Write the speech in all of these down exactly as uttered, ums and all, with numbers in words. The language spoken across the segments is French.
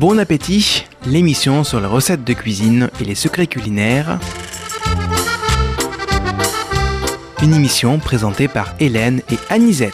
Bon appétit, l'émission sur les recettes de cuisine et les secrets culinaires. Une émission présentée par Hélène et Anisette.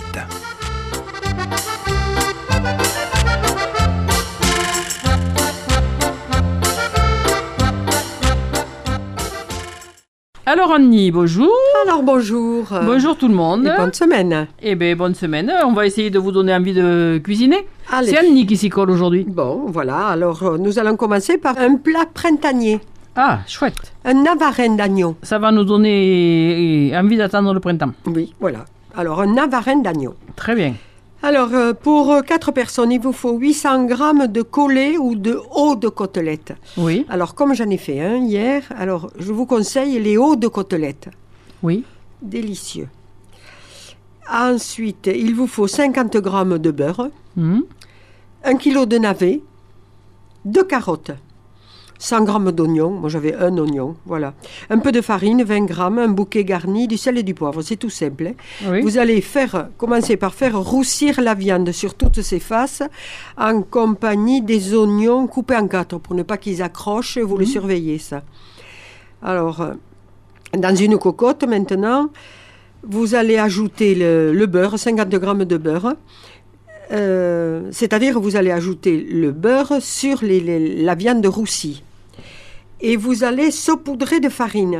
Alors Annie, bonjour. Alors bonjour. Bonjour tout le monde. Et bonne semaine. Eh bien, bonne semaine. On va essayer de vous donner envie de cuisiner. Allez. C'est Annie qui s'y colle aujourd'hui. Bon, voilà. Alors, euh, nous allons commencer par un plat printanier. Ah, chouette. Un navarin d'agneau. Ça va nous donner envie d'attendre le printemps. Oui, voilà. Alors, un navarin d'agneau. Très bien. Alors, euh, pour quatre personnes, il vous faut huit cents grammes de collet ou de haut de côtelette. Oui. Alors, comme j'en ai fait un hier, alors je vous conseille les hauts de côtelette. Oui. Délicieux. Ensuite, il vous faut cinquante grammes de beurre, Mmh. un kilo de navets, deux carottes, cent grammes d'oignons, moi j'avais un oignon, voilà. Un peu de farine, vingt grammes, un bouquet garni, du sel et du poivre, c'est tout simple. Hein. Oui. Vous allez faire, commencer par faire roussir la viande sur toutes ses faces en compagnie des oignons coupés en quatre pour ne pas qu'ils accrochent, vous Mmh. le surveillez ça. Alors, euh, dans une cocotte maintenant, vous allez ajouter le, le beurre, cinquante grammes de beurre. Euh, c'est-à-dire vous allez ajouter le beurre sur les, les, la viande roussie. Et vous allez saupoudrer de farine.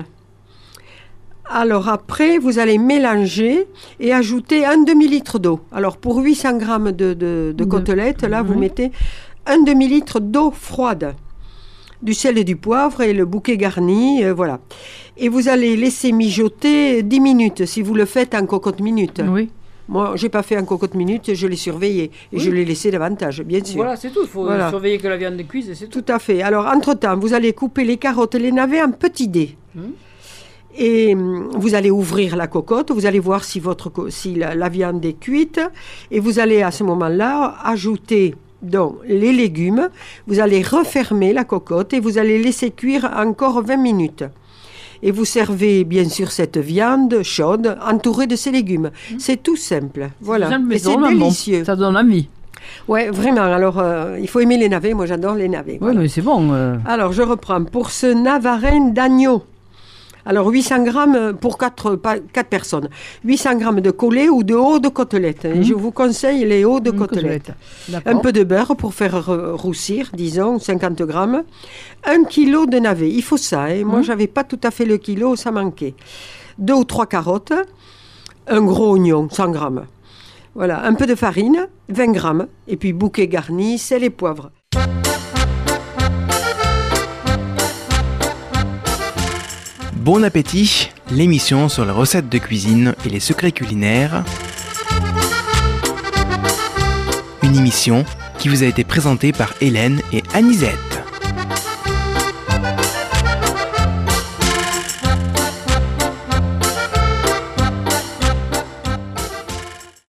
Alors après, vous allez mélanger et ajouter un demi-litre d'eau. Alors pour huit cents grammes de, de, de côtelettes, là, oui. vous mettez un demi-litre d'eau froide, du sel et du poivre et le bouquet garni, euh, voilà. Et vous allez laisser mijoter dix minutes, si vous le faites en cocotte minute. Oui. Moi, je n'ai pas fait en cocotte minute, je l'ai surveillé. Et Oui. je l'ai laissé davantage, bien sûr. Voilà, c'est tout. Il faut Voilà. surveiller que la viande cuise et c'est tout. Tout à fait. Alors, entre-temps, vous allez couper les carottes et les navets en petits dés. Mmh. Et hum, vous allez ouvrir la cocotte, vous allez voir si, votre, co- si la, la viande est cuite. Et vous allez, à ce moment-là, ajouter donc, les légumes. Vous allez refermer la cocotte et vous allez laisser cuire encore vingt minutes. Et vous servez bien sûr cette viande chaude entourée de ces légumes. Mmh. C'est tout simple. Voilà. Simple, mais Et c'est vraiment bon. délicieux. Ça donne envie. Ouais, vraiment. Alors, euh, il faut aimer les navets. Moi, j'adore les navets. Oui, Voilà. mais c'est bon. euh. Alors, je reprends. Pour ce navarin d'agneau, alors huit cents grammes pour quatre personnes. huit cents grammes de collet ou de haut de côtelette. Et Mmh. je vous conseille les hauts de Une côtelette. D'accord. Un peu de beurre pour faire r- roussir, disons, cinquante grammes. Un kilo de navets. Il faut ça. Hein. Moi, Mmh. je n'avais pas tout à fait le kilo, ça manquait. Deux ou trois carottes. Un gros oignon, cent grammes. Voilà. Un peu de farine, vingt grammes. Et puis, bouquet garni, sel et poivre. Bon appétit, l'émission sur les recettes de cuisine et les secrets culinaires. Une émission qui vous a été présentée par Hélène et Anisette.